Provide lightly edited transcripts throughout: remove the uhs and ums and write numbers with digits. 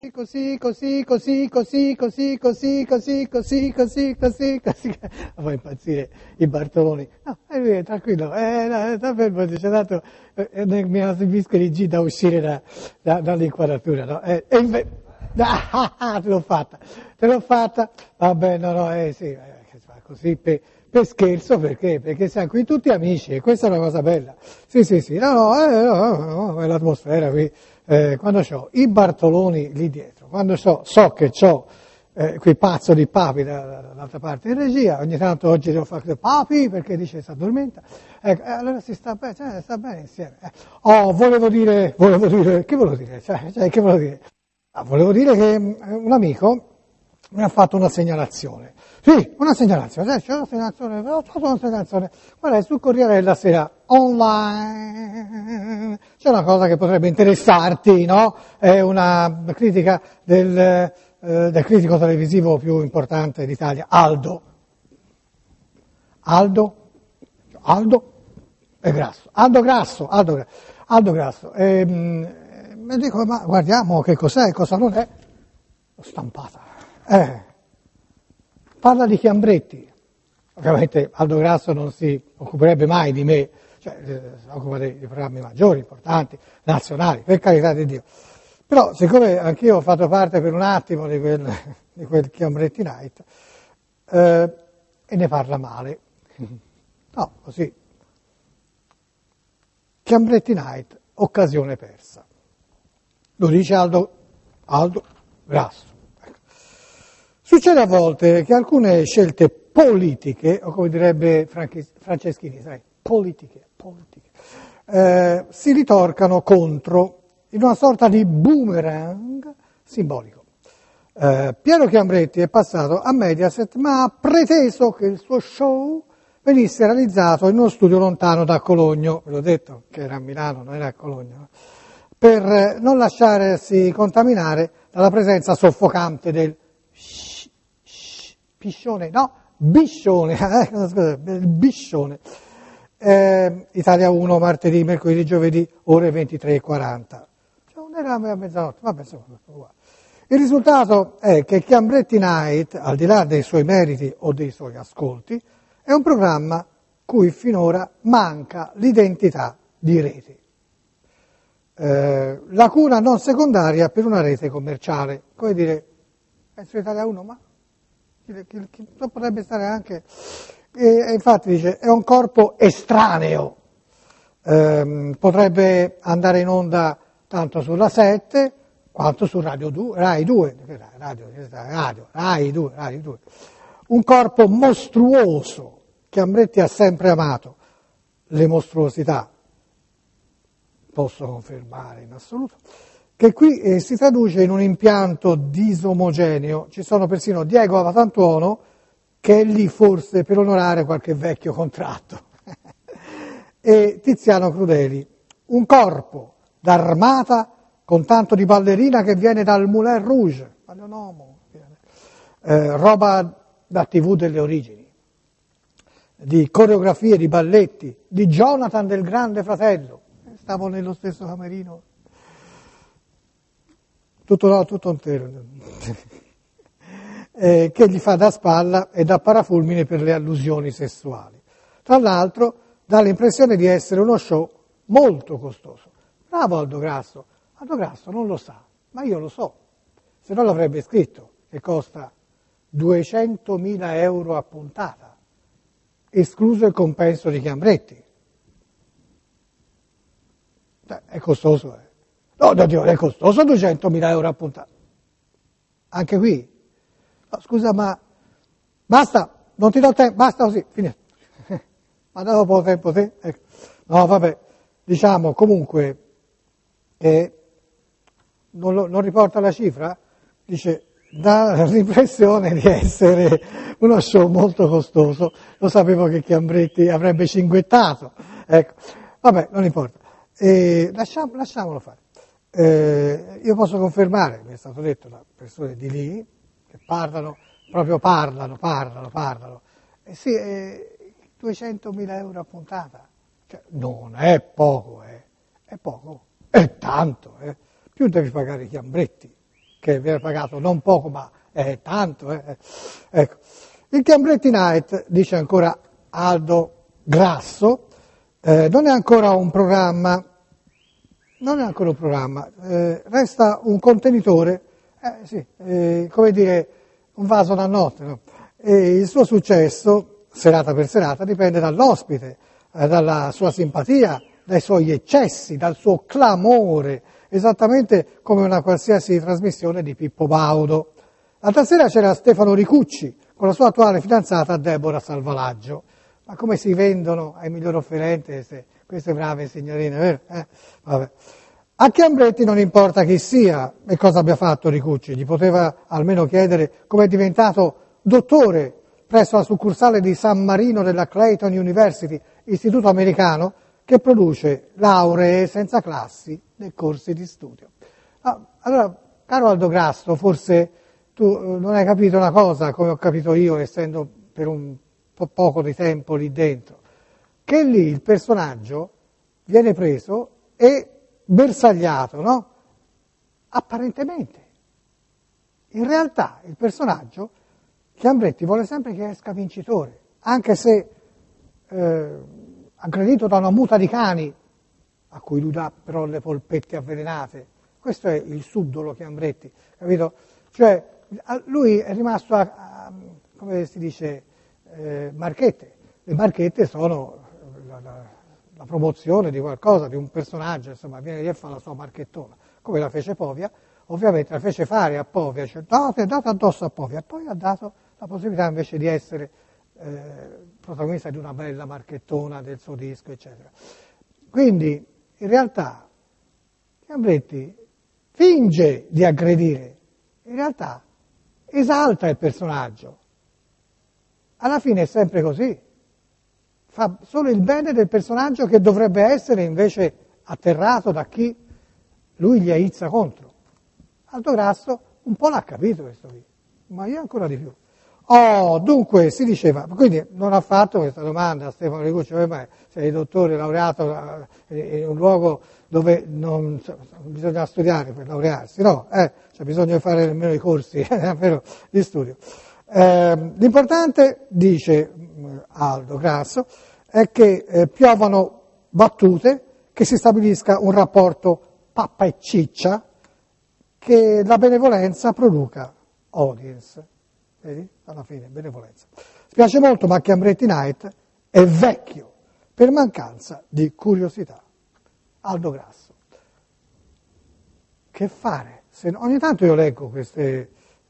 Così, ma fa impazzire i Bartoloni. No, lui tranquillo, sta fermo, dice, tanto mi esibisco di G da uscire dall'inquadratura, no? Te l'ho fatta, vabbè, no, sì, così per scherzo, perché siamo qui tutti amici, e questa è una cosa bella. Sì, no, è l'atmosfera qui. Quando ho i Bartoloni lì dietro, quando so che ho quei pazzo di Papi dall'altra parte in regia, ogni tanto oggi devo fare Papi perché dice si addormenta, allora si sta bene insieme. Volevo dire, che volevo dire? Che volevo dire? Volevo dire che un amico mi ha fatto una segnalazione. Sì, una segnalazione, c'è una segnalazione. Guarda, sul Corriere della Sera online c'è una cosa che potrebbe interessarti, no? È una critica del critico televisivo più importante d'Italia, Aldo è Grasso. Aldo Grasso. Mi dico, ma guardiamo che cos'è, cosa non è. L'ho stampata. Parla di Chiambretti. Ovviamente Aldo Grasso non si occuperebbe mai di me, cioè si occupa dei programmi maggiori, importanti, nazionali, per carità di Dio. Però siccome anch'io ho fatto parte per un attimo di quel Chiambretti Night, e ne parla male. No, così. Chiambretti Night, occasione persa. Lo dice Aldo Grasso. Succede a volte che alcune scelte politiche, o come direbbe Franceschini, sai, politiche, si ritorcano contro in una sorta di boomerang simbolico. Piero Chiambretti è passato a Mediaset, ma ha preteso che il suo show venisse realizzato in uno studio lontano da Cologno, ve l'ho detto che era a Milano, non era a Cologno, per non lasciarsi contaminare dalla presenza soffocante del biscione, Italia 1, martedì, mercoledì, giovedì, ore 23:40. Cioè, non era a mezzanotte, vabbè, insomma, uguale. Il risultato è che Chiambretti Night, al di là dei suoi meriti o dei suoi ascolti, è un programma cui finora manca l'identità di rete. Lacuna non secondaria per una rete commerciale. Come dire, è su Italia 1, ma potrebbe stare anche... E infatti dice, è un corpo estraneo. Potrebbe andare in onda tanto sulla 7 quanto su Rai 2. Un corpo mostruoso. Chiambretti ha sempre amato le mostruosità, posso confermare in assoluto, che qui si traduce in un impianto disomogeneo. Ci sono persino Diego Avatantuono, che è lì forse per onorare qualche vecchio contratto, e Tiziano Crudeli, un corpo d'armata con tanto di ballerina che viene dal Moulin Rouge, roba da TV delle origini, di coreografie, di balletti, di Jonathan del Grande Fratello, stavo nello stesso camerino, tutto intero, che gli fa da spalla e da parafulmine per le allusioni sessuali. Tra l'altro dà l'impressione di essere uno show molto costoso. Bravo Aldo Grasso non lo sa, ma io lo so, se no l'avrebbe scritto, che costa 200.000 euro a puntata, escluso il compenso di Chiambretti. È costoso, No, è costoso 200.000 euro a puntata. Anche qui. No, scusa, ma basta, non ti do tempo, basta così, finito. Ma da poco tempo te? Ecco. No, vabbè, diciamo comunque che non riporta la cifra, dice, dà l'impressione di essere uno show molto costoso. Lo sapevo che Chiambretti avrebbe cinguettato, ecco. Vabbè, non importa. Lasciamolo fare. Io posso confermare, mi è stato detto da persone di lì, che parlano. E sì, 200.000 euro a puntata, cioè, non è poco, è poco, è tanto, più devi pagare i Chiambretti, che viene pagato non poco, ma è tanto. Ecco. Il Chiambretti Night, dice ancora Aldo Grasso, non è ancora un programma, resta un contenitore, come dire, un vaso da notte, no? E il suo successo, serata per serata, dipende dall'ospite, dalla sua simpatia, dai suoi eccessi, dal suo clamore, esattamente come una qualsiasi trasmissione di Pippo Baudo. L'altra sera c'era Stefano Ricucci con la sua attuale fidanzata Deborah Salvalaggio. Ma come si vendono ai miglior offerenti queste brave signorine, vero? Vabbè. A Chiambretti non importa chi sia e cosa abbia fatto Ricucci, gli poteva almeno chiedere come è diventato dottore presso la succursale di San Marino della Clayton University, istituto americano, che produce lauree senza classi nei corsi di studio. Allora, caro Aldo Grasso, forse tu non hai capito una cosa, come ho capito io, essendo per un po' poco di tempo lì dentro, che lì il personaggio viene preso e bersagliato, no? Apparentemente. In realtà il personaggio, Chiambretti vuole sempre che esca vincitore, anche se aggredito da una muta di cani, a cui lui dà però le polpette avvelenate. Questo è il subdolo Chiambretti, capito? Cioè, lui è rimasto come si dice, marchette. Le marchette sono la promozione di qualcosa, di un personaggio, insomma, viene lì a fare la sua marchettona, come la fece Povia. Ovviamente la fece fare a Povia, cioè è dato addosso a Povia, e poi ha dato la possibilità invece di essere protagonista di una bella marchettona del suo disco, eccetera. Quindi, in realtà, Chiambretti finge di aggredire, in realtà esalta il personaggio. Alla fine è sempre così. Fa solo il bene del personaggio che dovrebbe essere invece atterrato da chi lui gli aizza contro. Aldo Grasso un po' l'ha capito questo qui, ma io ancora di più. Dunque si diceva, quindi non ha fatto questa domanda a Stefano Ricucci, ma sei dottore laureato in un luogo dove non bisogna studiare per laurearsi, no? C'è bisogno di fare nemmeno i corsi di studio. L'importante, dice Aldo Grasso, è che piovano battute, che si stabilisca un rapporto pappa e ciccia, che la benevolenza produca audience. Vedi? Alla fine, benevolenza. Spiace molto, ma Chiambretti Night è vecchio per mancanza di curiosità. Aldo Grasso. Che fare? Ogni tanto io leggo queste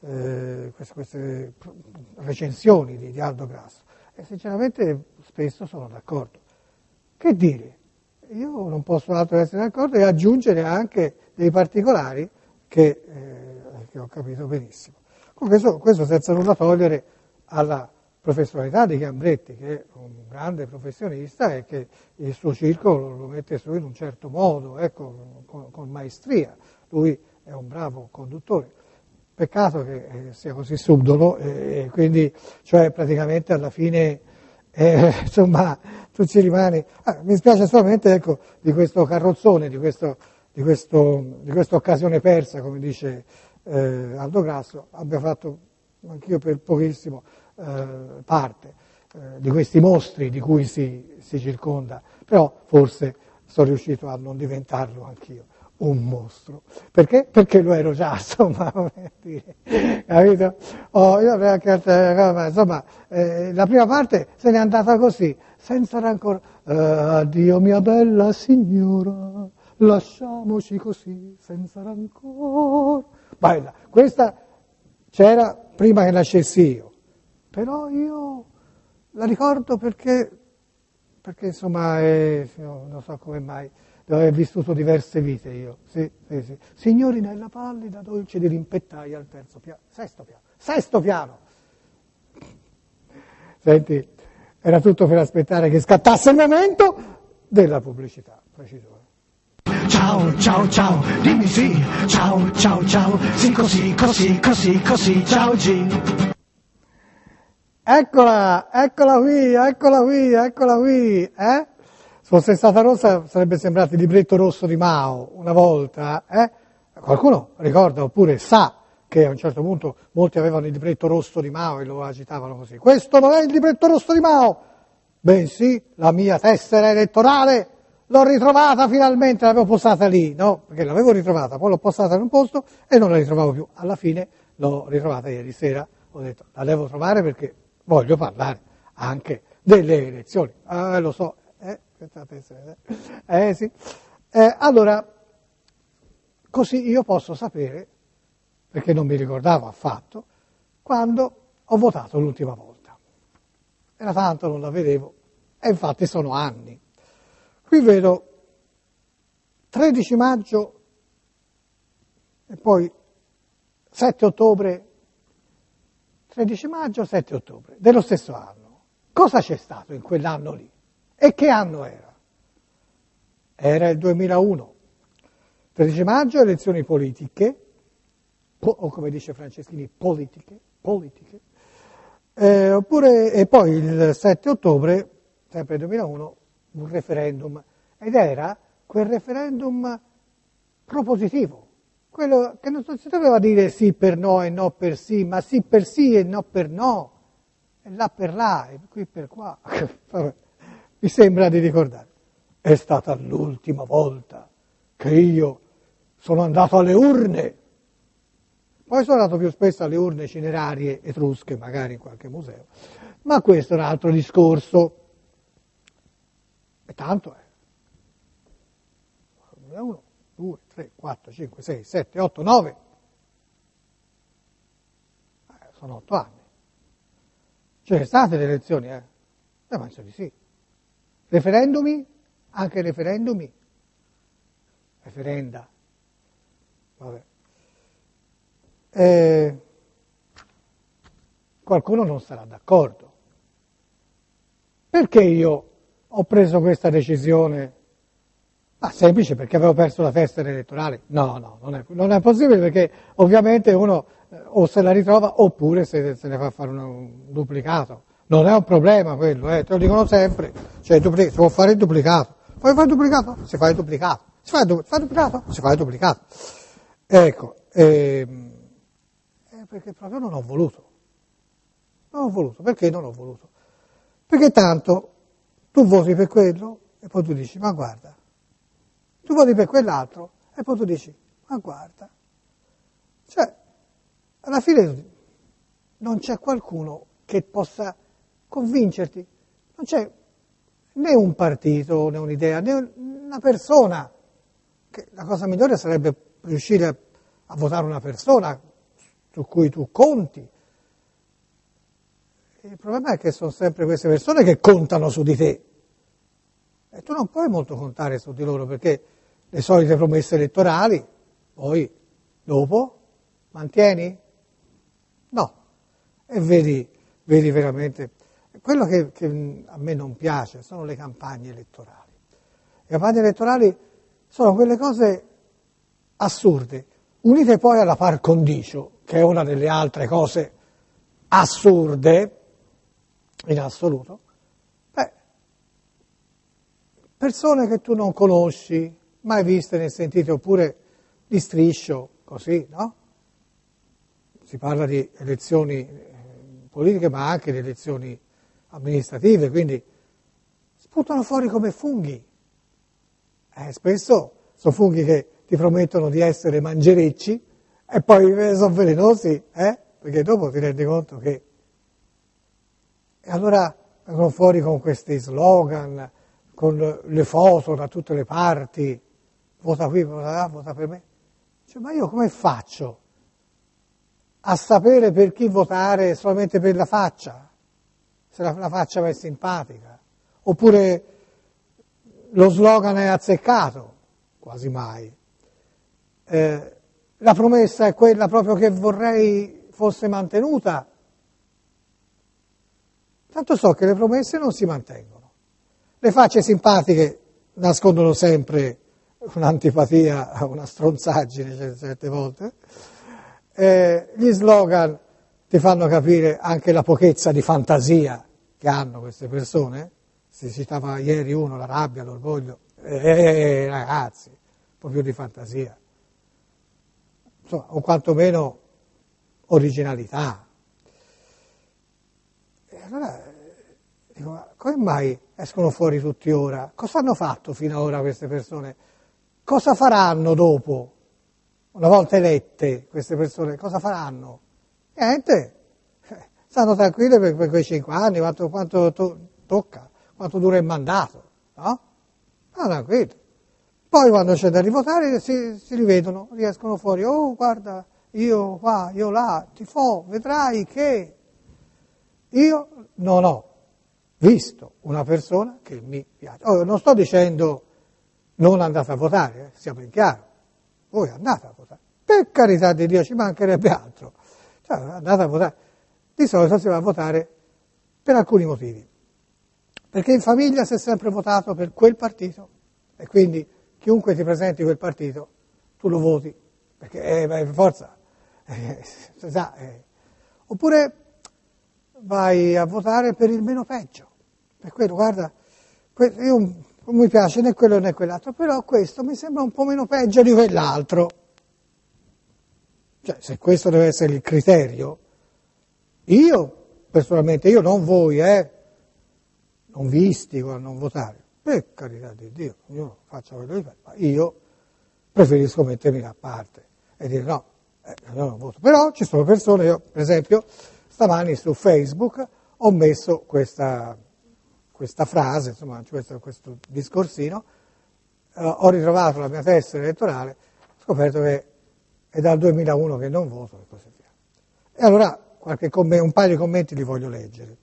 recensioni di Aldo Grasso e sinceramente spesso sono d'accordo. Che dire? Io non posso altro che essere d'accordo e aggiungere anche dei particolari che ho capito benissimo. Questo senza nulla togliere alla professionalità di Chiambretti, che è un grande professionista e che il suo circo lo mette su in un certo modo, ecco, con maestria. Lui è un bravo conduttore. Peccato che sia così subdolo e quindi, cioè praticamente alla fine, insomma, tu ci rimani. Mi spiace solamente, ecco, di questo carrozzone, di questa occasione persa, come dice Aldo Grasso, abbia fatto anch'io per pochissimo parte di questi mostri di cui si circonda, però forse sono riuscito a non diventarlo anch'io un mostro. Perché? Perché lo ero già, insomma, come dire, capito? Insomma, la prima parte se n'è andata così, senza rancore. Addio mia bella signora, lasciamoci così, senza rancore. Bella, questa c'era prima che nascessi io, però io la ricordo perché insomma, non so come mai, devo aver vissuto diverse vite io, sì. Signorinella pallida, dolce di rimpettaia al sesto piano. Senti, era tutto per aspettare che scattasse il momento della pubblicità, preciso. Ciao, ciao, ciao, dimmi sì, ciao, ciao, ciao, sì così, ciao G. Eccola qui, eh? Se fosse stata rossa sarebbe sembrato il libretto rosso di Mao una volta, eh? Qualcuno ricorda oppure sa che a un certo punto molti avevano il libretto rosso di Mao e lo agitavano così. Questo non è il libretto rosso di Mao, bensì la mia tessera elettorale, l'ho ritrovata finalmente, l'avevo postata lì, no? Perché l'avevo ritrovata, poi l'ho postata in un posto e non la ritrovavo più. Alla fine l'ho ritrovata ieri sera, ho detto la devo trovare perché voglio parlare anche delle elezioni. Lo so, questa tessera, sì. Allora, così io posso sapere, perché non mi ricordavo affatto, quando ho votato l'ultima volta. Era tanto, non la vedevo, e infatti sono anni. Qui vedo 13 maggio e poi 7 ottobre, 13 maggio, 7 ottobre dello stesso anno. Cosa c'è stato in quell'anno lì? E che anno era? Era il 2001. 13 maggio, elezioni politiche, o come dice Franceschini, politiche. E poi il 7 ottobre, sempre il 2001, un referendum. Ed era quel referendum propositivo, quello che non si doveva dire sì per no e no per sì, ma sì per sì e no per no, e là per là, e qui per qua. Mi sembra di ricordare. È stata l'ultima volta che io sono andato alle urne. Poi sono andato più spesso alle urne cinerarie etrusche, magari in qualche museo. Ma questo è un altro discorso. E tanto è. 1, 2, 3, 4, 5, 6, 7, 8, 9. Sono 8 anni. Ci sono state le elezioni, penso di sì. Referendumi? Anche referendumi? Referenda. Vabbè. Qualcuno non sarà d'accordo. Perché io ho preso questa decisione? Semplice, perché avevo perso la tessera elettorale. No, non è possibile, perché ovviamente uno o se la ritrova oppure se ne fa fare un duplicato. Non è un problema quello, te lo dicono sempre, cioè si può fare il duplicato. Puoi fare il duplicato? Si fa il duplicato. Si fa il duplicato? Si fa il duplicato. Ecco, perché proprio non ho voluto. Non ho voluto. Perché non ho voluto? Perché tanto tu voti per quello e poi tu dici, ma guarda, tu voti per quell'altro e poi tu dici, ma guarda. Cioè, alla fine non c'è qualcuno che possa convincerti, non c'è né un partito, né un'idea, né una persona, che la cosa migliore sarebbe riuscire a votare una persona su cui tu conti. Il problema è che sono sempre queste persone che contano su di te e tu non puoi molto contare su di loro, perché le solite promesse elettorali poi dopo mantieni? No. E vedi veramente quello che a me non piace sono le campagne elettorali. Le campagne elettorali sono quelle cose assurde, unite poi alla par condicio, che è una delle altre cose assurde in assoluto. Persone che tu non conosci, mai viste né sentite, oppure di striscio, così, no? Si parla di elezioni politiche, ma anche di elezioni amministrative, quindi sputano fuori come funghi. Spesso sono funghi che ti promettono di essere mangerecci e poi sono velenosi, perché dopo ti rendi conto che... E allora vengono fuori con questi slogan, con le foto da tutte le parti, vota qui, vota là, vota per me. Cioè, ma io come faccio a sapere per chi votare solamente per la faccia? Se la faccia mi è simpatica? Oppure lo slogan è azzeccato? Quasi mai. La promessa è quella proprio che vorrei fosse mantenuta. Tanto so che le promesse non si mantengono. Le facce simpatiche nascondono sempre un'antipatia, una stronzaggine certe volte. Gli slogan ti fanno capire anche la pochezza di fantasia che hanno queste persone. Si citava ieri uno, la rabbia, l'orgoglio. Ragazzi, un po' più di fantasia. Insomma, o quantomeno originalità. E allora dico, ma come mai escono fuori tutti ora? Cosa hanno fatto fino ad ora queste persone? Cosa faranno dopo? Una volta elette queste persone, cosa faranno? Niente, stanno tranquille per quei 5 anni, quanto tocca, quanto dura il mandato, no? Stanno tranquilli. Poi quando c'è da rivotare si rivedono, riescono fuori, oh guarda, io qua, io là, vedrai che io non ho visto una persona che mi piace. Non sto dicendo non andate a votare, sia ben chiaro, voi andate a votare, per carità di Dio, ci mancherebbe altro, cioè, andate a votare. Di solito si va a votare per alcuni motivi, perché in famiglia si è sempre votato per quel partito e quindi chiunque ti presenti quel partito tu lo voti, perché per forza, oppure vai a votare per il meno peggio, per quello, guarda, io non mi piace né quello né quell'altro, però questo mi sembra un po' meno peggio di quell'altro. Cioè, se questo deve essere il criterio, io, personalmente, io non voi, non vi istigo a non votare, per carità di Dio, io faccio quello che faccio, ma io preferisco mettermi da parte e dire no, io non voto. Però ci sono persone, io per esempio, stamani su Facebook ho messo questa frase, insomma, questo discorsino, ho ritrovato la mia tessera elettorale, ho scoperto che è dal 2001 che non voto e così via. E allora un paio di commenti li voglio leggere.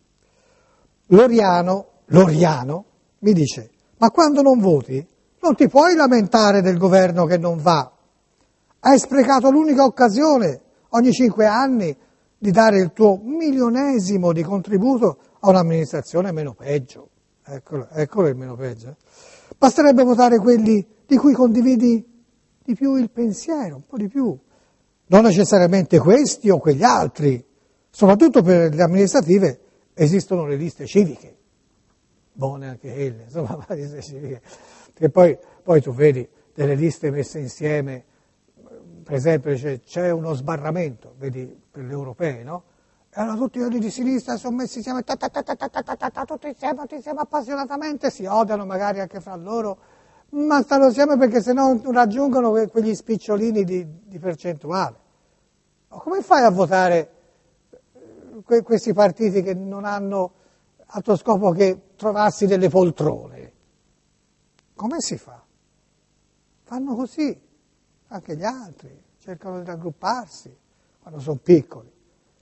Loriano mi dice, ma quando non voti non ti puoi lamentare del governo che non va. Hai sprecato l'unica occasione ogni 5 anni di dare il tuo milionesimo di contributo a un'amministrazione meno peggio. Eccolo il meno peggio. Basterebbe votare quelli di cui condividi di più il pensiero, un po' di più. Non necessariamente questi o quegli altri. Soprattutto per le amministrative esistono le liste civiche. Buone anche quelle, insomma, le liste civiche. Perché poi tu vedi delle liste messe insieme, per esempio c'è uno sbarramento, vedi, per le europee, no? E allora tutti quelli di sinistra sono messi insieme, tutti insieme appassionatamente, si odiano magari anche fra loro, ma stanno insieme perché sennò non raggiungono quegli spicciolini di percentuale. Come fai a votare questi partiti che non hanno altro scopo che trovarsi delle poltrone? Come si fa? Fanno così, anche gli altri, cercano di raggrupparsi quando sono piccoli.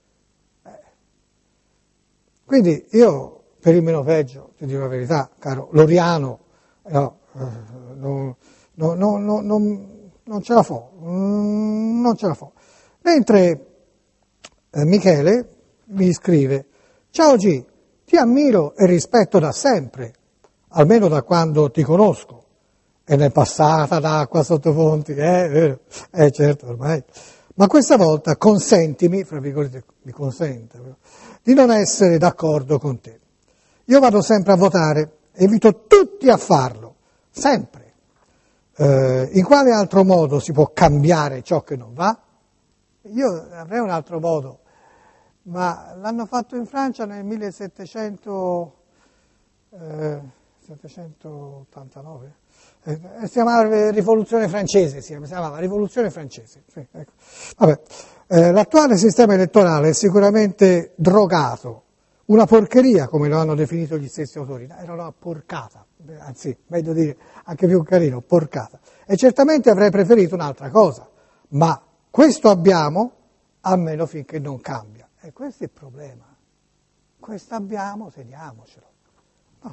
Quindi io, per il meno peggio, ti dico la verità, caro Loriano, non ce la fo, non ce la fo. Mentre Michele mi scrive, ciao G, ti ammiro e rispetto da sempre, almeno da quando ti conosco, e ne è passata d'acqua sotto ponti, vero? Certo, ormai. Ma questa volta consentimi, fra virgolette, mi consente, di non essere d'accordo con te. Io vado sempre a votare, invito tutti a farlo, sempre. In quale altro modo si può cambiare ciò che non va? Io avrei un altro modo, ma l'hanno fatto in Francia nel 1789. Si chiamava Rivoluzione Francese, si chiamava Rivoluzione Francese. Sì, ecco. Vabbè. L'attuale sistema elettorale è sicuramente drogato, una porcheria, come lo hanno definito gli stessi autori. Era una porcata, anzi, meglio dire, anche più carino, porcata. E certamente avrei preferito un'altra cosa, ma questo abbiamo, almeno finché non cambia. E questo è il problema. Questo abbiamo, teniamocelo. No.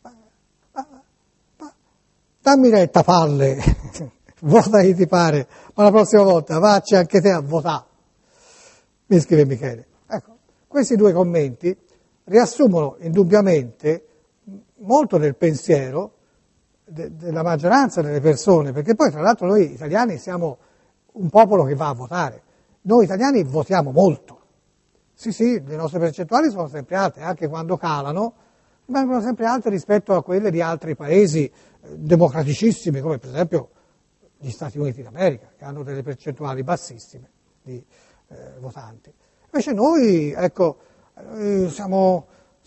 Dammi retta, palle, vota chi ti pare, ma la prossima volta vacci anche te a votare, mi scrive Michele. Ecco, questi due commenti riassumono indubbiamente molto del pensiero della maggioranza delle persone, perché poi tra l'altro noi italiani siamo un popolo che va a votare, noi italiani votiamo molto, sì, le nostre percentuali sono sempre alte, anche quando calano, rimangono sempre alte rispetto a quelle di altri paesi democraticissimi, come per esempio gli Stati Uniti d'America, che hanno delle percentuali bassissime di votanti. Invece noi, ecco, siamo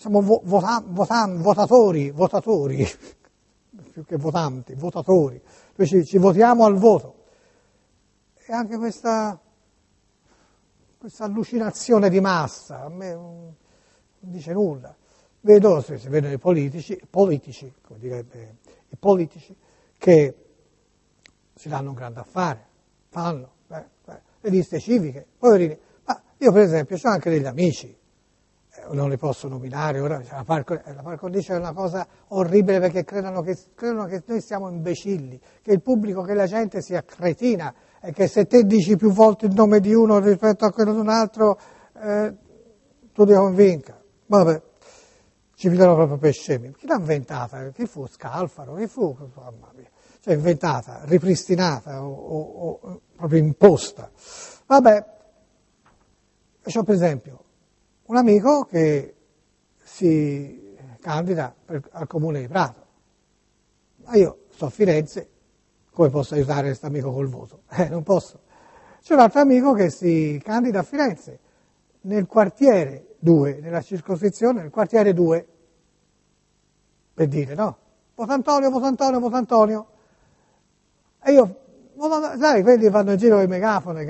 votatori, più che votanti, votatori, invece ci votiamo al voto. E anche questa allucinazione di massa, a me non dice nulla. Vedo, si vedono i politici, come direbbe i politici, che si danno un grande affare, fanno le liste civiche, poverini. Ma io per esempio ho anche degli amici, non li posso nominare, ora la par condicio è una cosa orribile perché credono che noi siamo imbecilli, che il pubblico, che la gente sia cretina e che se te dici più volte il nome di uno rispetto a quello di un altro, tu ti convinca. Vabbè, ci vedono proprio per scemi. Chi l'ha inventata? Chi fu? Scalfaro? Chi fu? Mamma mia. Cioè inventata, ripristinata o proprio imposta. Vabbè, c'ho per esempio un amico che si candida al comune di Prato, ma io sto a Firenze, come posso aiutare questo amico col voto? Non posso. C'è un altro amico che si candida a Firenze, nel quartiere 2, nella circoscrizione, nel quartiere 2, per dire, no? Vota Antonio, vota Antonio, vota Antonio. E io, sai, quelli vanno in giro con i megafoni,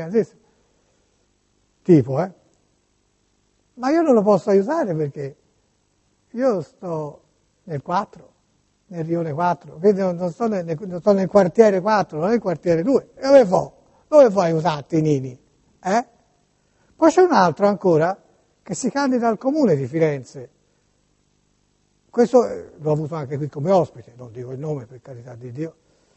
tipo, Ma io non lo posso aiutare perché io sto nel 4, nel rione 4, quindi non sto nel quartiere 4, non nel quartiere 2. E dove può aiutarti, Nini? Poi c'è un altro ancora che si candida al comune di Firenze. Questo l'ho avuto anche qui come ospite, non dico il nome per carità di Dio.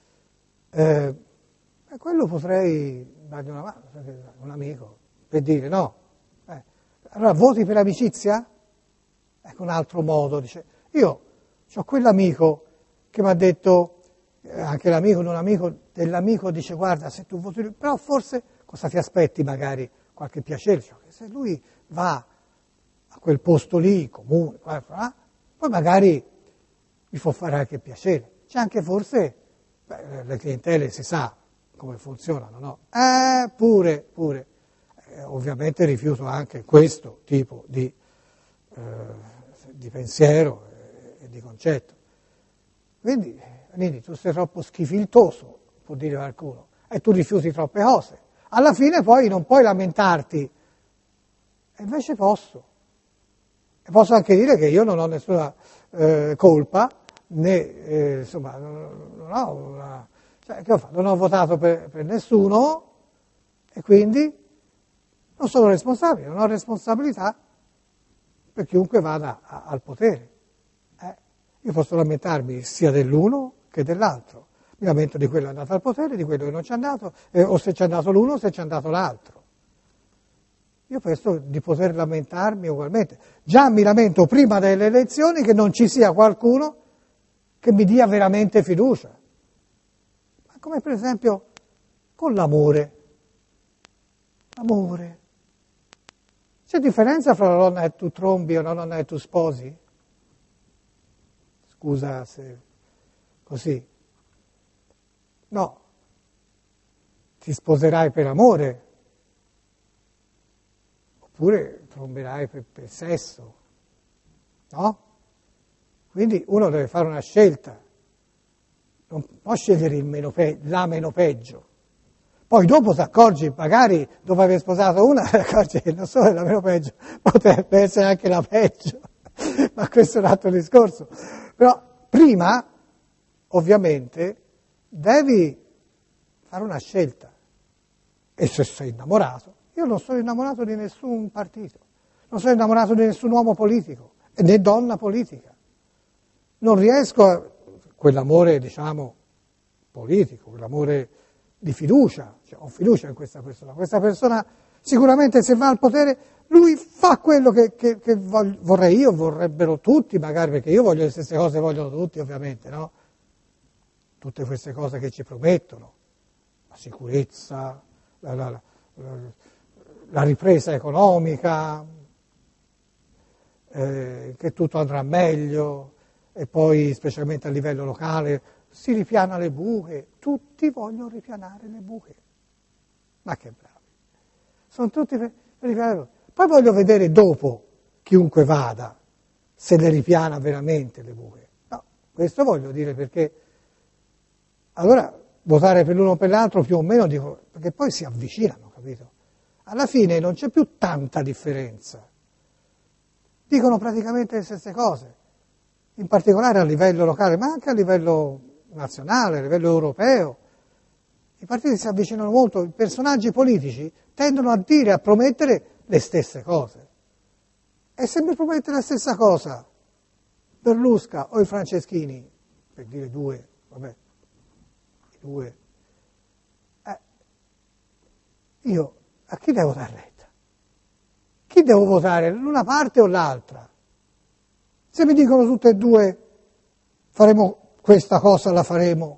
Quello potrei dargli una mano, un amico, per dire no. Allora voti per amicizia? Ecco un altro modo, dice. Io ho quell'amico che mi ha detto, anche l'amico, non amico, dell'amico dice guarda se tu voti, però forse cosa ti aspetti magari? Qualche piacere, cioè, se lui va a quel posto lì, comune, poi magari mi può fare anche piacere. C'è anche forse, le clientele si sa come funzionano, no? Pure. Ovviamente rifiuto anche questo tipo di pensiero e di concetto. Quindi, Nini, tu sei troppo schifiltoso, può dire qualcuno, e tu rifiuti troppe cose. Alla fine poi non puoi lamentarti, e invece posso. E posso anche dire che io non ho nessuna colpa, né, insomma, non ho una... Cioè, che ho fatto? Non ho votato per nessuno, e quindi non sono responsabile, non ho responsabilità per chiunque vada al potere. Io posso lamentarmi sia dell'uno che dell'altro. Mi lamento di quello che è andato al potere, di quello che non ci è andato, o se ci è andato l'uno o se ci è andato l'altro. Io penso di poter lamentarmi ugualmente. Già mi lamento prima delle elezioni che non ci sia qualcuno che mi dia veramente fiducia. Ma come per esempio con l'amore. L'amore. C'è differenza fra la donna che tu trombi e una donna che tu sposi? Scusa se così. No. Ti sposerai per amore. Oppure tromberai per sesso. No? Quindi uno deve fare una scelta. Non può scegliere la meno peggio. Poi dopo ti accorgi, magari dopo aver sposato una, ti accorgi che non solo è la meno peggio, potrebbe essere anche la peggio, ma questo è un altro discorso. Però prima, ovviamente, devi fare una scelta. E se sei innamorato, io non sono innamorato di nessun partito, non sono innamorato di nessun uomo politico, né donna politica. Non riesco a quell'amore, diciamo, politico, quell'amore di fiducia, cioè ho fiducia in questa persona sicuramente se va al potere lui fa quello che vorrei io, vorrebbero tutti magari, perché io voglio le stesse cose, vogliono tutti ovviamente, no? Tutte queste cose che ci promettono, la sicurezza, la ripresa economica, che tutto andrà meglio e poi specialmente a livello locale si ripiana le buche, tutti vogliono ripianare le buche. Ma che bravi. Sono tutti per ripianare loro. Poi voglio vedere dopo, chiunque vada, se le ripiana veramente le buche. No, questo voglio dire perché allora votare per l'uno o per l'altro più o meno, dico, perché poi si avvicinano, capito? Alla fine non c'è più tanta differenza. Dicono praticamente le stesse cose, in particolare a livello locale, ma anche a livello nazionale, a livello europeo. I partiti si avvicinano molto, i personaggi politici tendono a dire, a promettere le stesse cose. E se mi promette la stessa cosa Berlusca o i Franceschini, per dire due, vabbè, i due, io a chi devo dare retta? Chi devo votare, l'una parte o l'altra? Se mi dicono tutte e due faremo questa cosa, la faremo,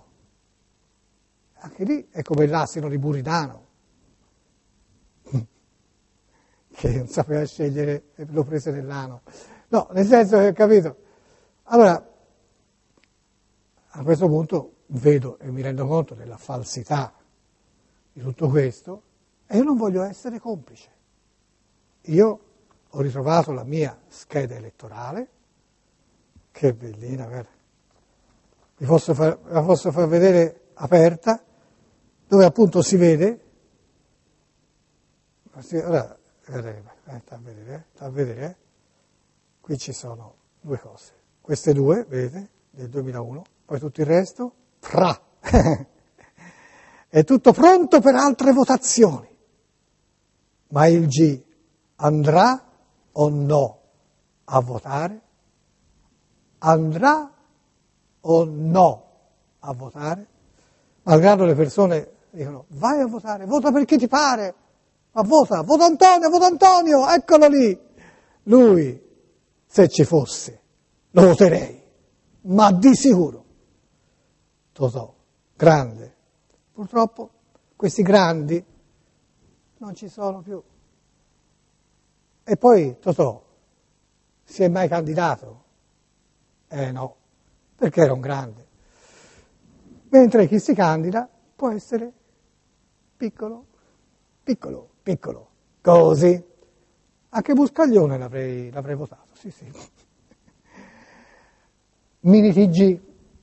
anche lì è come l'asino di Buridano, che non sapeva scegliere e lo prese nell'ano. No, nel senso che, capito? Allora, a questo punto vedo e mi rendo conto della falsità di tutto questo e io non voglio essere complice. Io ho ritrovato la mia scheda elettorale, che bellina, guarda. La posso far vedere aperta, dove appunto si vede, ora, sta a vedere, qui ci sono due cose, queste due, vedete, del 2001, poi tutto il resto, è tutto pronto per altre votazioni, ma il G andrà o no a votare? Andrà o no a votare? Malgrado le persone dicono vai a votare, vota per chi ti pare, ma vota Antonio, eccolo lì. Lui, se ci fosse, lo voterei, ma di sicuro. Totò, grande. Purtroppo questi grandi non ci sono più. E poi Totò si è mai candidato? No, perché era un grande. Mentre chi si candida può essere piccolo, così. Anche Buscaglione l'avrei votato, sì. Mini TG.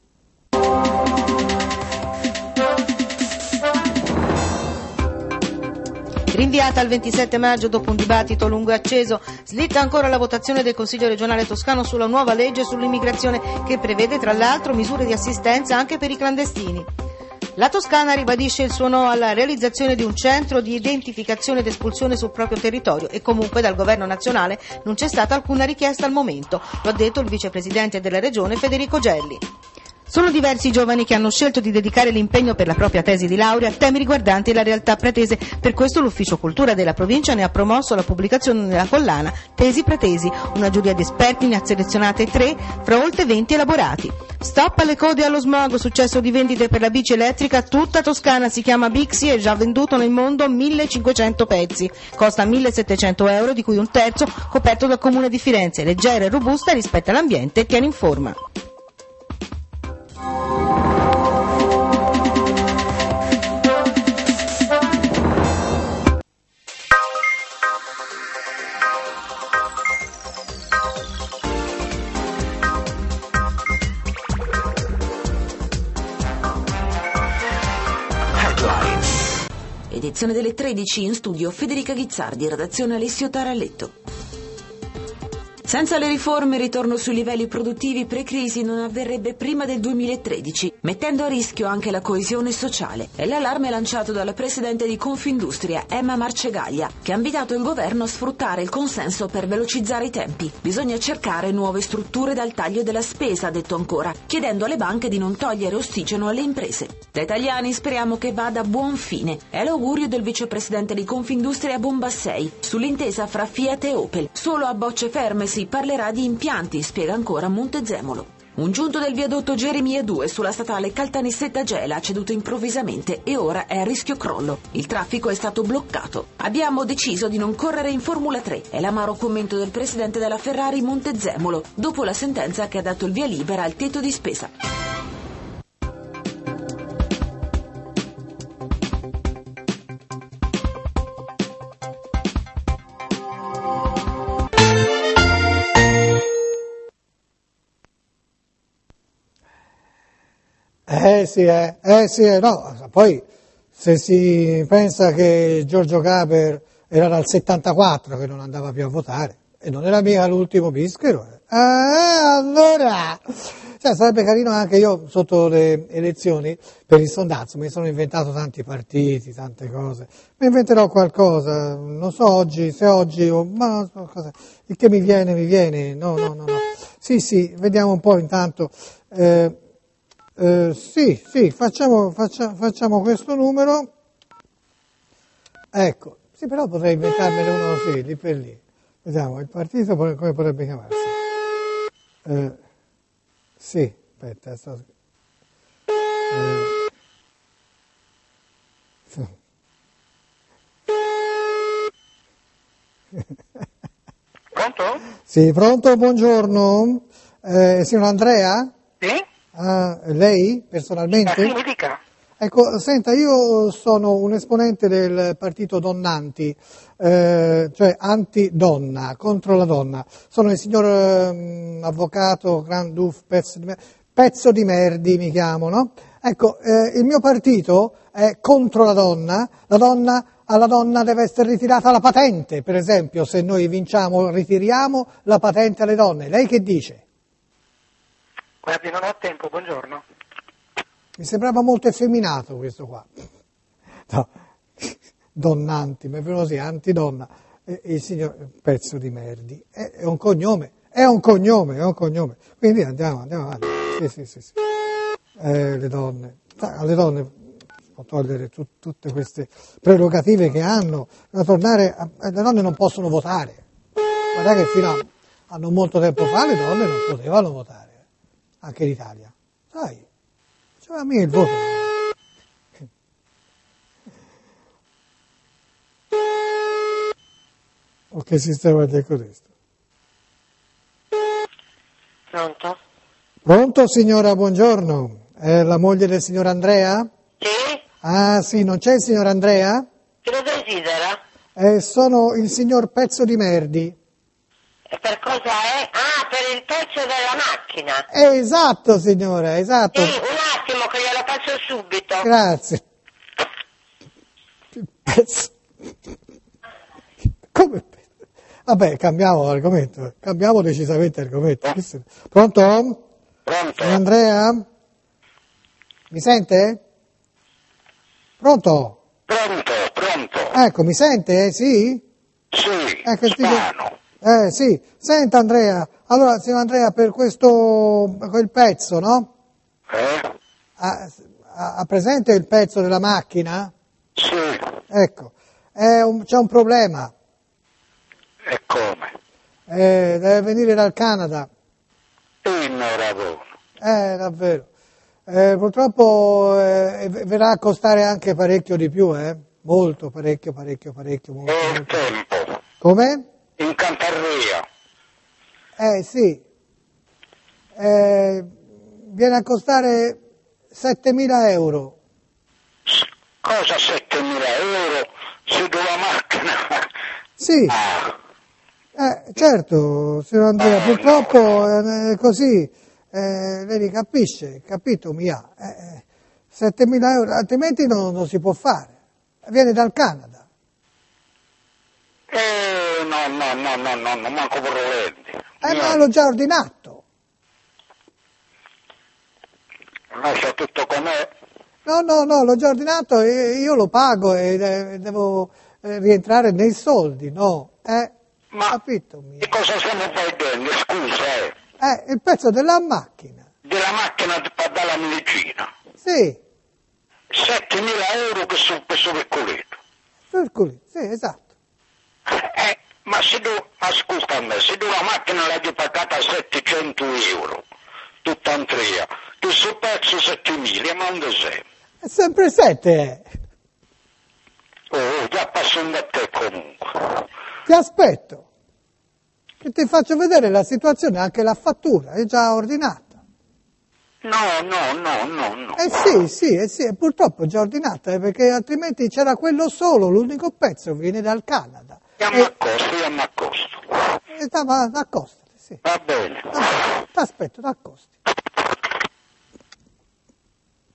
Rinviata al 27 maggio dopo un dibattito lungo e acceso, slitta ancora la votazione del Consiglio regionale toscano sulla nuova legge sull'immigrazione che prevede tra l'altro misure di assistenza anche per i clandestini. La Toscana ribadisce il suo no alla realizzazione di un centro di identificazione ed espulsione sul proprio territorio e comunque dal governo nazionale non c'è stata alcuna richiesta al momento, lo ha detto il vicepresidente della regione Federico Gelli. Sono diversi i giovani che hanno scelto di dedicare l'impegno per la propria tesi di laurea a temi riguardanti la realtà pratese. Per questo l'Ufficio Cultura della provincia ne ha promosso la pubblicazione nella collana Tesi Pratesi. Una giuria di esperti ne ha selezionate 3 fra oltre 20 elaborati. Stop alle code e allo smog, successo di vendite per la bici elettrica tutta Toscana, si chiama Bixi e già venduto nel mondo 1500 pezzi. Costa 1700 euro, di cui un terzo coperto dal Comune di Firenze. Leggera e robusta, rispetta l'ambiente e tiene in forma. Edizione delle 13, in studio Federica Ghizzardi, redazione Alessio Taralletto. Senza le riforme il ritorno sui livelli produttivi pre-crisi non avverrebbe prima del 2013, mettendo a rischio anche la coesione sociale. È l'allarme lanciato dalla presidente di Confindustria, Emma Marcegaglia, che ha invitato il governo a sfruttare il consenso per velocizzare i tempi. Bisogna cercare nuove strutture dal taglio della spesa, ha detto ancora, chiedendo alle banche di non togliere ossigeno alle imprese. Da italiani speriamo che vada a buon fine. È l'augurio del vicepresidente di Confindustria Bombassei sull'intesa fra Fiat e Opel. Solo a bocce ferme si parlerà di impianti, spiega ancora Montezemolo. Un giunto del viadotto Geremia 2 sulla statale Caltanissetta-Gela ha ceduto improvvisamente e ora è a rischio crollo. Il traffico è stato bloccato. Abbiamo deciso di non correre in Formula 3. È l'amaro commento del presidente della Ferrari Montezemolo, dopo la sentenza che ha dato il via libera al tetto di spesa. No, poi se si pensa che Giorgio Gaber era dal 74 che non andava più a votare, e non era mica l'ultimo bischero, allora, cioè, sarebbe carino anche io, sotto le elezioni, per il sondazzo, mi sono inventato tanti partiti, tante cose, mi inventerò qualcosa, non so se oggi, ma cosa, il che mi viene, no, sì, vediamo un po' intanto, sì, facciamo questo numero, ecco, sì, però potrei inventarmene uno sì, lì per lì. Vediamo, il partito come potrebbe chiamarsi? Sì, aspetta, Pronto? Sì, pronto, buongiorno. Signor Andrea? Sì? Lei, personalmente? Sì, mi dica. Ecco, senta, io sono un esponente del partito Donnanti, cioè anti-donna, contro la donna. Sono il signor avvocato Granduf Pezzo di Merdi mi chiamo, no? Ecco, il mio partito è contro la donna, alla donna deve essere ritirata la patente, per esempio, se noi vinciamo ritiriamo la patente alle donne. Lei che dice? Guardi, non ho tempo, buongiorno. Mi sembrava molto effeminato questo qua. No, Donnanti, ma è proprio così, antidonna. Il signor Pezzo di Merdi. È un cognome. Quindi andiamo avanti. Sì. Le donne. Alle donne può togliere tutte queste prerogative che hanno. Le donne non possono votare. Guarda che fino a non molto tempo fa le donne non potevano votare. Anche in Italia. Sai? Cioè, a me il voto. O che sistema è questo? Pronto? Pronto signora, buongiorno. È la moglie del signor Andrea? Sì? Ah sì, non c'è il signor Andrea? Che lo desidera? Sono il signor Pezzo di Merdi. E per cosa è? Ah, per il pezzo della macchina. Esatto signora, esatto. Sì, un attimo che glielo faccio subito. Grazie. Pezzo. Come pezzo? Vabbè, cambiamo decisamente argomento. Pronto? Pronto? Signor Andrea? Mi sente? Pronto? Pronto. Ecco, mi sente? Sì? Sì, Ecco, Spano. sì. Senta Andrea, allora signor Andrea, per quel pezzo, no? Ha presente il pezzo della macchina? Sì. Ecco, c'è un problema. E come? Deve venire dal Canada. Innorabuono. Davvero. Purtroppo verrà a costare anche parecchio di più, molto, parecchio, molto. E il tempo? Come? In Cantarria. Sì. Viene a costare 7.000 euro. Cosa 7.000 euro su due macchine? Sì. Certo, signor Andrea, purtroppo è così, lei capisce, capito mia? 7.000 euro, altrimenti non si può fare. Viene dal Canada. No, manco volenti. Ma l'ho già ordinato. Lascia tutto com'è. No, l'ho già ordinato e io lo pago e devo rientrare nei soldi, no? Ma capito mia? che cosa stiamo perdendo? Scusa, il pezzo della macchina. Della macchina per dare la medicina. Sì. 7.000 euro che su questo piccoletto. Piccolito, sì, esatto. Ma scusa a me, se tu la macchina l'hai pagata 700 euro, tutta intera, tu sul pezzo 7.000, ma dove sei? È sempre 7. Già passando da te comunque. Ti aspetto. Che ti faccio vedere la situazione, anche la fattura, è già ordinata. No. Sì, purtroppo è già ordinata, perché altrimenti c'era quello solo, l'unico pezzo viene dal Canada. Io mi accosto. Accostati, sì. Va bene. T'aspetto, t'accosti.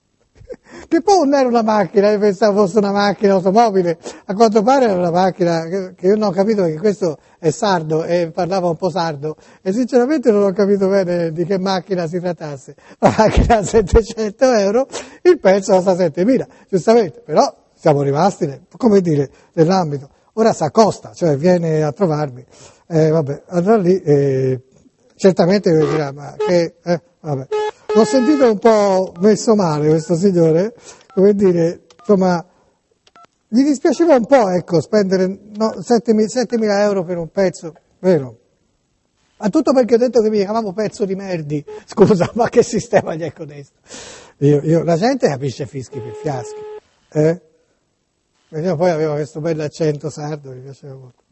Che poi non era una macchina, io pensavo fosse una macchina automobile, a quanto pare era una macchina che io non ho capito perché questo è sardo e parlava un po' sardo e sinceramente non ho capito bene di che macchina si trattasse. La macchina a 700 euro, il pezzo costa 7.000, giustamente, però siamo rimasti, come dire, nell'ambito. Ora s'accosta, cioè viene a trovarmi, vabbè, andrà lì, certamente dirà, ma che, vabbè. L'ho sentito un po' messo male questo signore, come dire, insomma, gli dispiaceva un po', ecco, spendere 7.000 euro per un pezzo, vero? Ma tutto perché ho detto che mi chiamavo pezzo di merdi. Scusa, ma che sistema gli è codesto? La gente capisce fischi per fiaschi, Io poi avevo questo bell'accento sardo, mi piaceva molto.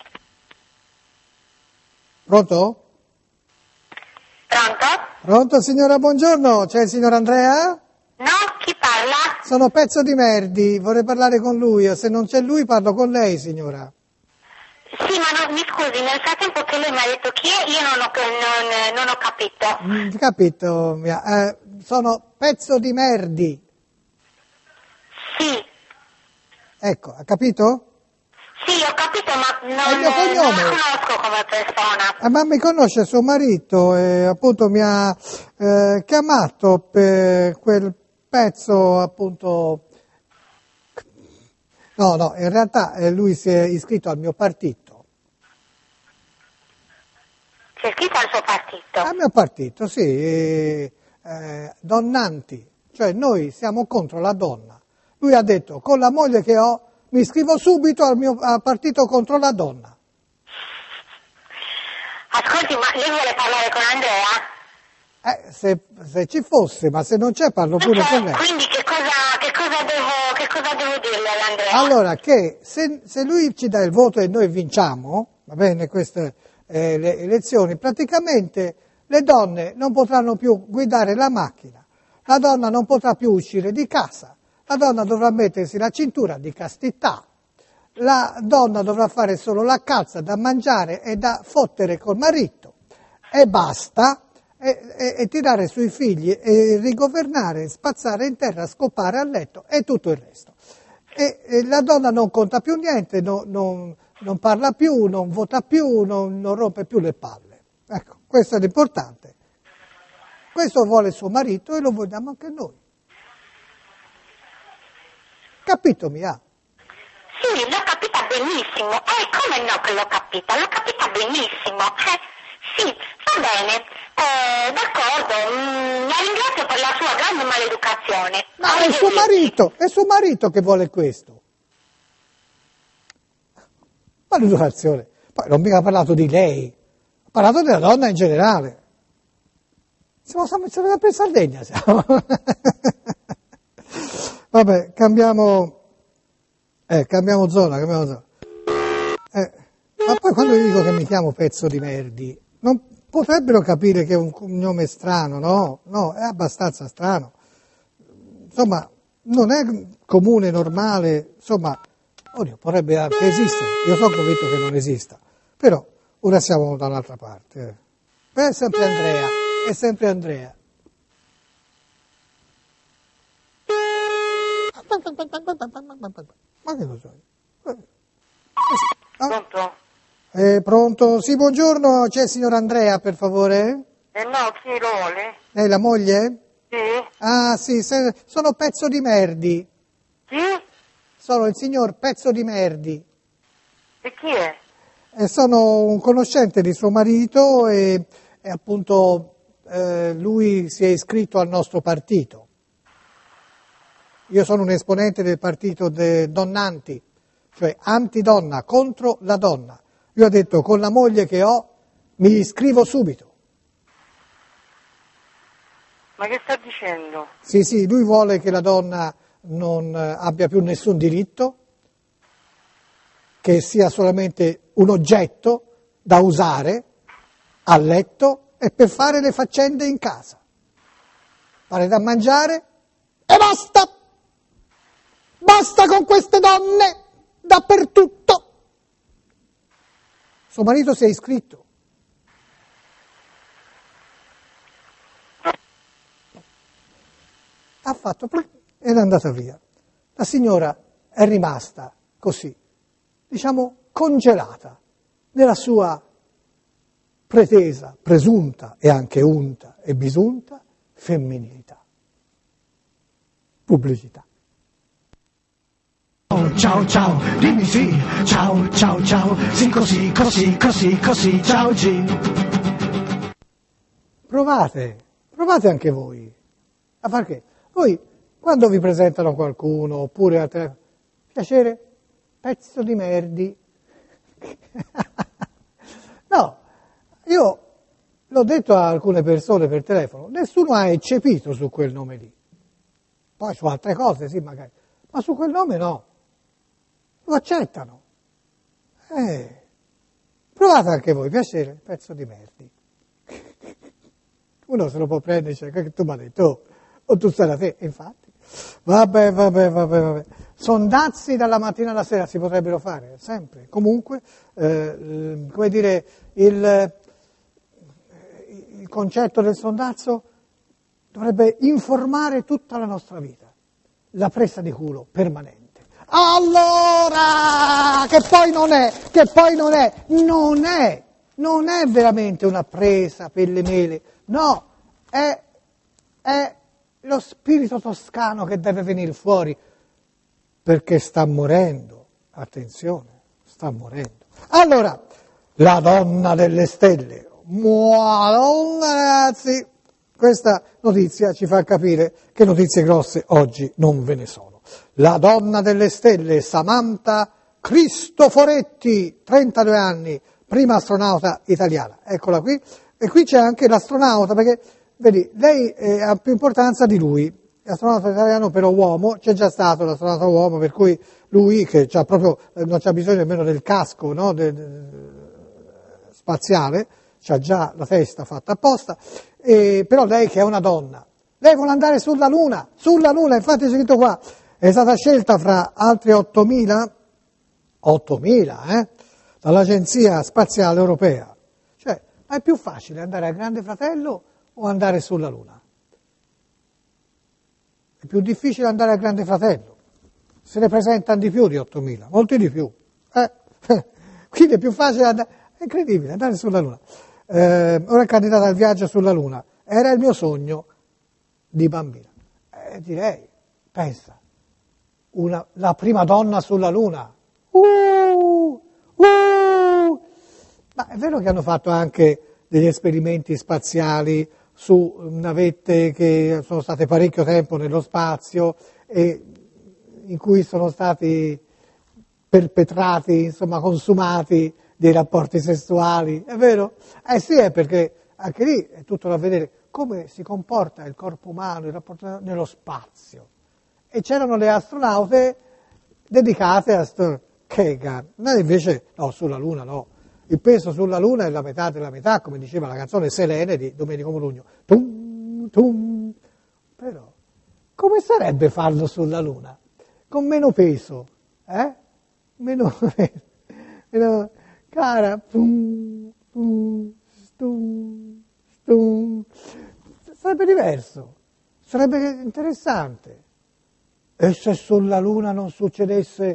Pronto? Pronto? Pronto signora, buongiorno, c'è il signor Andrea? No, chi parla? Sono pezzo di merdi, vorrei parlare con lui, o se non c'è lui parlo con lei signora. Sì, ma mi scusi, nel frattempo che lei mi ha detto chi è, io non ho capito. Capito, sono pezzo di merdi. Sì, Ecco, ha capito? sì, ho capito, ma È il mio non la cognome. conosco come persona. Ma mi conosce suo marito e appunto mi ha chiamato per quel pezzo appunto. No, in realtà lui si è iscritto al mio partito. C'è scritto al suo partito? Al mio partito, sì, donnanti, cioè noi siamo contro la donna. Lui ha detto, con la moglie che ho, mi iscrivo subito al partito contro la donna. Ascolti, ma lei vuole parlare con Andrea? Se ci fosse, ma se non c'è parlo pure con lei. Quindi che cosa devo dirle ad Andrea? Allora, che se lui ci dà il voto e noi vinciamo, va bene, queste le elezioni, praticamente le donne non potranno più guidare la macchina, la donna non potrà più uscire di casa, la donna dovrà mettersi la cintura di castità, la donna dovrà fare solo la calza da mangiare e da fottere col marito, e basta, e tirare sui figli, e rigovernare, spazzare in terra, scopare a letto e tutto il resto. E la donna non conta più niente, non parla più, non vota più, non rompe più le palle. Ecco, questo è l'importante. Questo vuole suo marito e lo vogliamo anche noi. Capito, Mia? Sì, l'ho capita benissimo. Come no che l'ho capita? L'ho capita benissimo. Sì, va bene. D'accordo. La ringrazio per la sua grande maleducazione. Ma è suo marito che vuole questo. Maleducazione. Poi non mica ha parlato di lei, ha parlato della donna in generale. Siamo sempre in Sardegna, siamo. Vabbè, cambiamo zona. Ma poi quando io dico che mi chiamo pezzo di merdi, non potrebbero capire che è un cognome strano, no? No, è abbastanza strano. Insomma, non è comune, normale, insomma, potrebbe anche esistere. Io sono convinto che non esista, però ora siamo da un'altra parte. È sempre Andrea. Ma che lo so? Pronto? Pronto? Sì, buongiorno, c'è il signor Andrea, per favore? No, chi lo vuole? Lei la moglie? Sì. Ah, sì, sono pezzo di merdi. Chi? Sono il signor pezzo di merdi. E chi è? Sono un conoscente di suo marito e appunto lui si è iscritto al nostro partito. Io sono un esponente del partito donnanti, cioè antidonna, contro la donna. Io ho detto, con la moglie che ho, mi iscrivo subito. Ma che sta dicendo? Sì, lui vuole che la donna non abbia più nessun diritto, che sia solamente un oggetto da usare a letto e per fare le faccende in casa. Fare da mangiare e basta! Basta con queste donne dappertutto! Suo marito si è iscritto. Ha fatto ed è andata via. La signora è rimasta così, diciamo, congelata nella sua pretesa, presunta e anche unta e bisunta femminilità. Pubblicità. Ciao ciao, dimmi sì, ciao ciao ciao, sì così, così, così, così, ciao G. Provate anche voi a far che? Voi, quando vi presentano qualcuno, oppure al telefono, piacere, pezzo di merdi. No, io l'ho detto a alcune persone per telefono, nessuno ha eccepito su quel nome lì. Poi su altre cose sì magari, ma su quel nome no. Lo accettano. Provate anche voi, piacere, pezzo di merdi. Uno se lo può prendere, cioè, che tu mi hai detto, o tu sei da te, infatti. Vabbè. Sondazzi dalla mattina alla sera si potrebbero fare, sempre. Comunque, come dire, il concetto del sondazzo dovrebbe informare tutta la nostra vita. La presa di culo permanente. Allora, che poi non è veramente una presa per le mele, no, è lo spirito toscano che deve venire fuori, perché sta morendo, attenzione, sta morendo. Allora, la donna delle stelle, Madonna ragazzi, questa notizia ci fa capire che notizie grosse oggi non ve ne sono. La donna delle stelle, Samantha Cristoforetti, 32 anni, prima astronauta italiana. Eccola qui. E qui c'è anche l'astronauta, perché, vedi, lei ha più importanza di lui. L'astronauta italiano però uomo, c'è già stato l'astronauta uomo, per cui lui, che c'ha proprio, non c'ha bisogno nemmeno del casco, no, spaziale, c'ha già la testa fatta apposta, però lei che è una donna, lei vuole andare sulla Luna, infatti c'è scritto qua, è stata scelta fra altri 8.000, dall'Agenzia Spaziale Europea. Cioè, ma è più facile andare al Grande Fratello o andare sulla Luna? È più difficile andare al Grande Fratello. Se ne presentano di più di 8.000, molti di più. Quindi è più facile andare, è incredibile, andare sulla Luna. Ora è candidata al viaggio sulla Luna. Era il mio sogno di bambina. Direi, pensa, la prima donna sulla Luna. Ma è vero che hanno fatto anche degli esperimenti spaziali su navette che sono state parecchio tempo nello spazio e in cui sono stati perpetrati, insomma, consumati dei rapporti sessuali, è vero? Sì, è perché anche lì è tutto da vedere come si comporta il corpo umano, il rapporto nello spazio. E c'erano le astronaute dedicate a noi invece, no, sulla Luna no. Il peso sulla Luna è la metà della metà, come diceva la canzone Selene di Domenico Modugno. Tum, tum. Però, come sarebbe farlo sulla Luna? Con meno peso, Meno cara, tum, tum, stum, stum. Sarebbe diverso, sarebbe interessante. E se sulla Luna non succedesse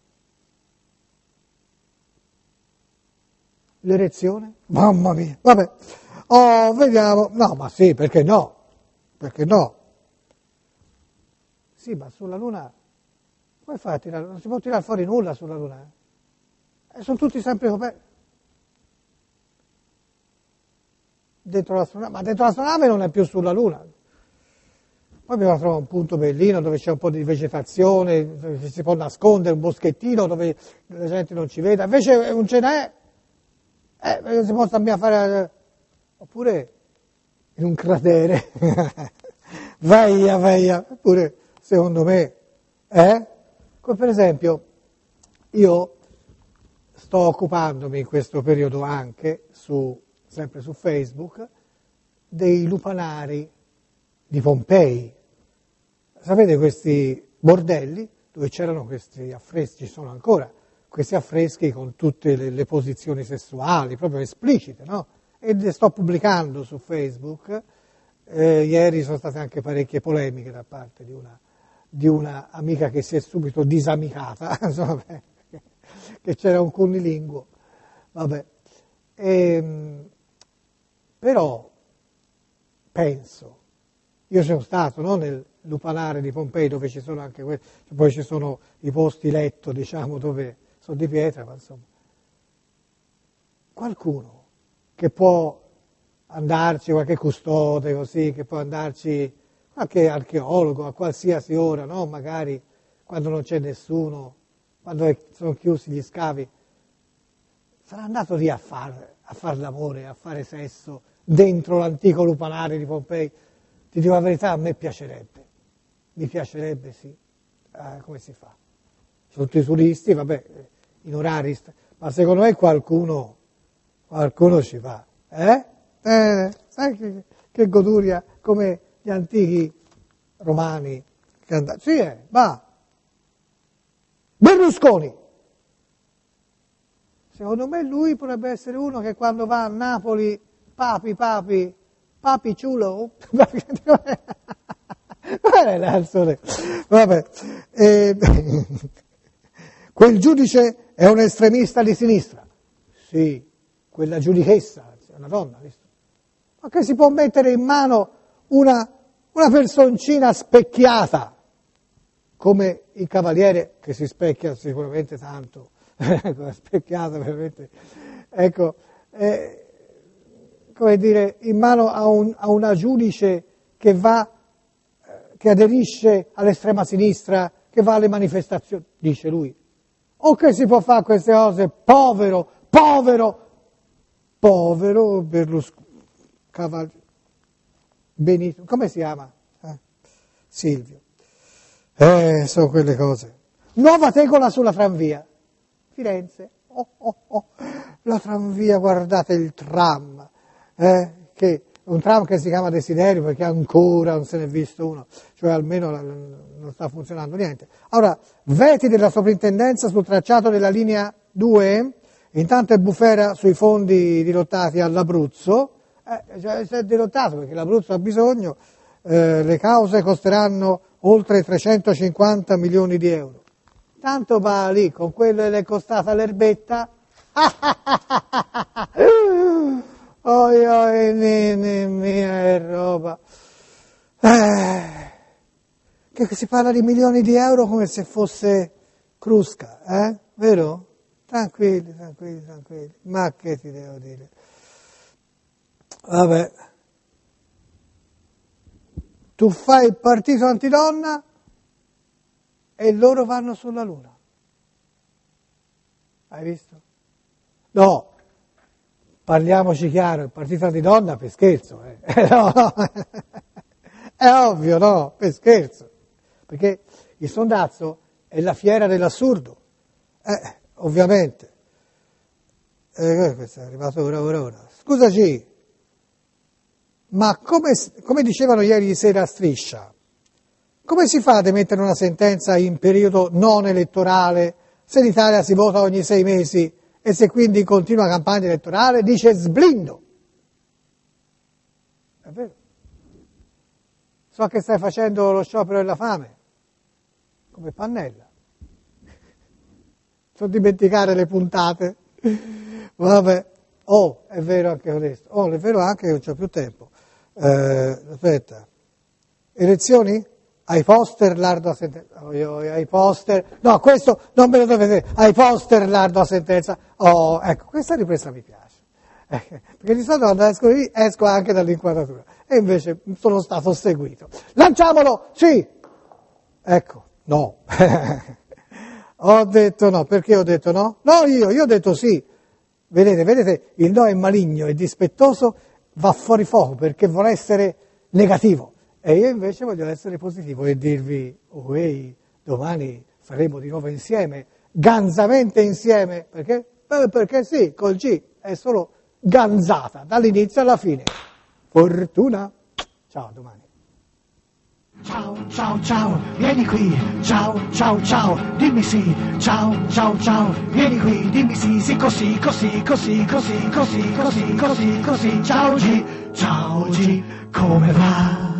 l'erezione? Mamma mia, vabbè. Vediamo. No, ma sì, perché no? Perché no? Sì, ma sulla Luna, come fai a tirare? Non si può tirare fuori nulla sulla Luna. Sono tutti sempre coperti. Dentro l'astronave, ma dentro l'astronave non è più sulla Luna. Poi abbiamo trovato un punto bellino dove c'è un po' di vegetazione, dove si può nascondere, un boschettino dove la gente non ci vede. Invece non ce n'è. Si può stare fare, oppure in un cratere, veia, eppure secondo me, come per esempio, io sto occupandomi in questo periodo anche, sempre su Facebook, dei lupanari di Pompei. Sapete questi bordelli dove c'erano questi affreschi, ci sono ancora, questi affreschi con tutte le posizioni sessuali, proprio esplicite, no? E le sto pubblicando su Facebook. Ieri sono state anche parecchie polemiche da parte di una di una amica che si è subito disamicata, insomma, che c'era un cunnilinguo, vabbè. Però penso, io sono stato, no, nel lupanare di Pompei, dove ci sono anche poi ci sono i posti letto, diciamo, dove sono di pietra, ma insomma, qualcuno che può andarci, qualche custode così, che può andarci, qualche archeologo a qualsiasi ora, no? Magari quando non c'è nessuno, quando sono chiusi gli scavi, sarà andato lì a far l'amore, a fare sesso dentro l'antico lupanare di Pompei. Ti dico la verità, a me piacerebbe, mi piacerebbe, sì. Come si fa? Tutti i turisti, vabbè, in orari, ma secondo me qualcuno ci va, sai che goduria, come gli antichi romani che andavano, sì, va. Berlusconi, secondo me lui potrebbe essere uno che quando va a Napoli, papi ciulo, vabbè, quel giudice è un estremista di sinistra, sì, quella giudichessa, è una donna, visto? Ma che si può mettere in mano una personcina specchiata, come il cavaliere, che si specchia sicuramente tanto, specchiata veramente, ecco, come dire, in mano a una giudice che aderisce all'estrema sinistra, che va alle manifestazioni, dice lui. O che si può fare queste cose? Povero Berlusconi, Benito, come si chiama? Silvio. Sono quelle cose. Nuova tegola sulla tranvia. Firenze. La tranvia, guardate il tram. Un tram che si chiama Desiderio perché ancora non se ne è visto uno, cioè almeno non sta funzionando niente. Allora, veti della soprintendenza sul tracciato della linea 2, intanto è bufera sui fondi dirottati all'Abruzzo, si è dirottato perché l'Abruzzo ha bisogno, le cause costeranno oltre 350 milioni di euro. Tanto va lì, con quello che le è costata l'erbetta, mia è roba, che si parla di milioni di euro come se fosse Crusca, vero? Tranquilli, ma che ti devo dire? Vabbè, tu fai il partito antidonna e loro vanno sulla Luna. Hai visto? No, parliamoci chiaro, il partito antidonna per scherzo, no. È ovvio, no, per scherzo, perché il sondazzo è la fiera dell'assurdo, ovviamente. Questo è arrivato ora. Scusaci, ma come dicevano ieri sera a Striscia, come si fa ad emettere una sentenza in periodo non elettorale se in Italia si vota ogni 6 mesi e se quindi continua campagna elettorale? Dice sblindo. È vero. So che stai facendo lo sciopero della fame, come Pannella. Non dimenticare le puntate. Vabbè. È vero anche questo. È vero anche che non c'ho più tempo. Aspetta. Elezioni? Ai poster l'ardua sentenza. Ai poster. No, questo non me lo dovete vedere. Ai poster l'ardua sentenza. Ecco, questa ripresa mi piace. Perché di solito quando esco lì esco anche dall'inquadratura. E invece sono stato seguito. Lanciamolo! Sì! Ecco, no. Ho detto no. Perché ho detto no? No, io ho detto sì. Vedete, il no è maligno e dispettoso, va fuori fuoco perché vuole essere negativo. E io invece voglio essere positivo e dirvi, domani saremo di nuovo insieme, ganzamente insieme, perché? Perché sì, col G è solo ganzata, dall'inizio alla fine. Fortuna! Ciao, domani. Ciao, vieni qui, ciao, dimmi sì, ciao, vieni qui, dimmi sì, così, ciao G, come va?